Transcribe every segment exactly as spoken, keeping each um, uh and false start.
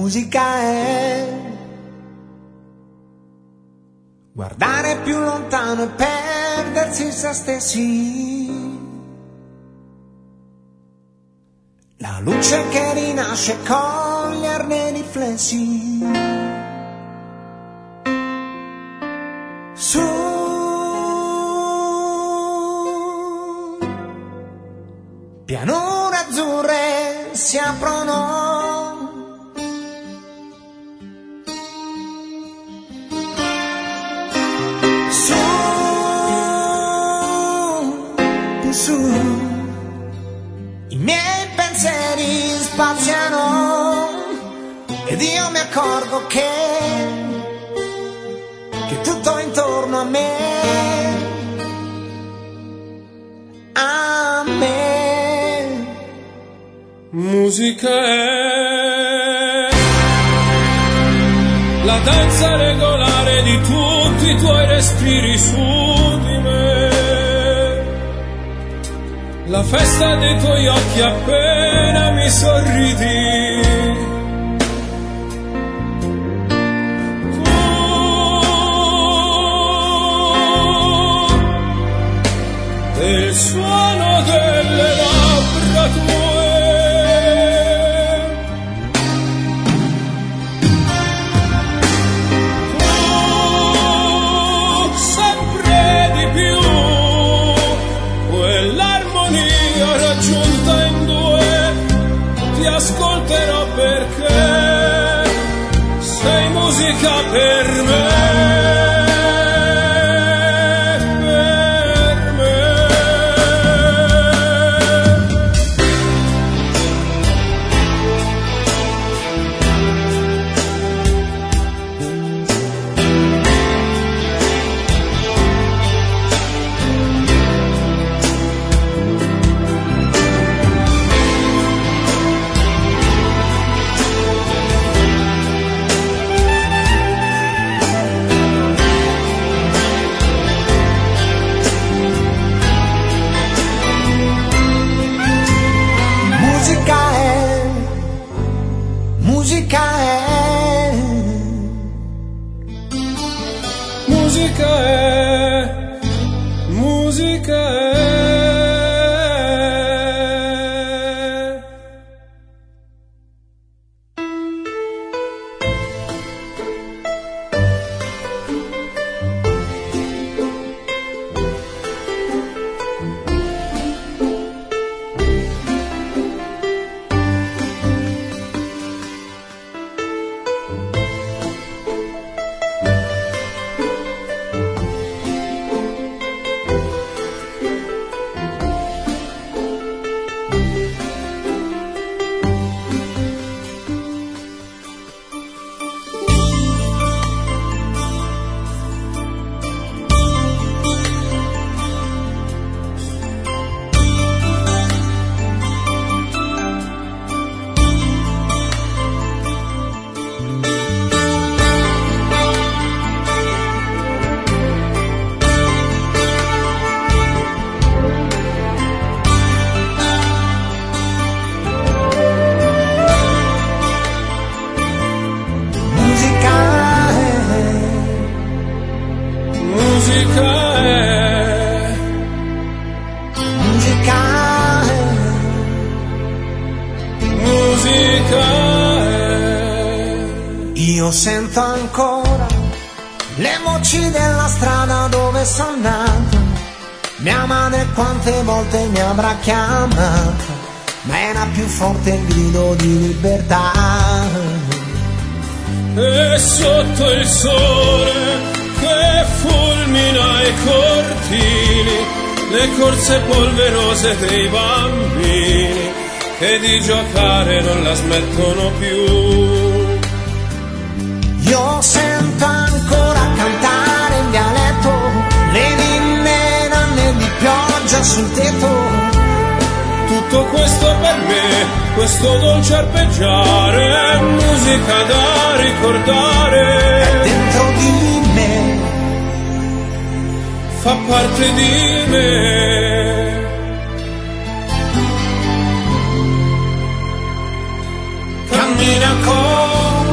Musica è guardare più lontano e perdersi in se stessi. La luce che rinasce, coglierne i riflessi. Su pianure azzurre si aprono. Su, i miei pensieri spaziano ed io mi accorgo che, che tutto intorno a me, a me, musica è la danza regolare di tutti i tuoi respiri su di me. La festa dei tuoi occhi appena mi sorridi. Tu, del suono delle labbra tue. Tu, sempre di più. Raggiunta in due, ti ascolterò perché sei musica per me. Musica è, musica è, musica è. Io sento ancora le voci della strada dove sono nato. Mia madre quante volte mi avrà chiamato, ma era più forte il grido di libertà. E sotto il sole che fulmina i cortili, le corse polverose dei bambini che di giocare non la smettono più. Io sento ancora cantare in dialetto le ninne nanne di pioggia sul tetto. Tutto questo per me, questo dolce arpeggiare, è musica da ricordare. È dentro di me, fa parte di me. Cammina con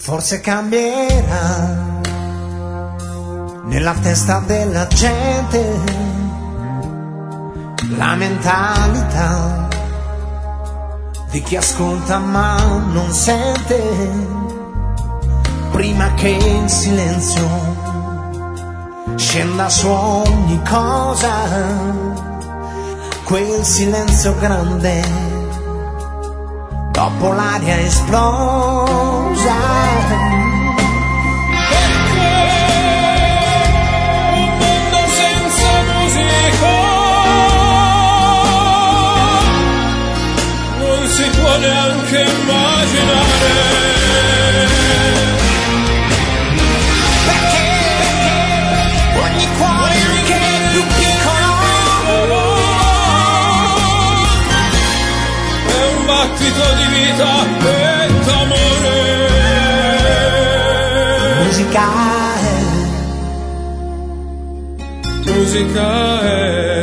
forse cambierà nella testa della gente la mentalità di chi ascolta ma non sente, prima che il silenzio scenda su ogni cosa, quel silenzio grande dopo l'aria esplosa. Si può neanche immaginare, perché, perché ogni cuore, anche più piccolo, è un battito di vita e d'amore. Musica è, musica è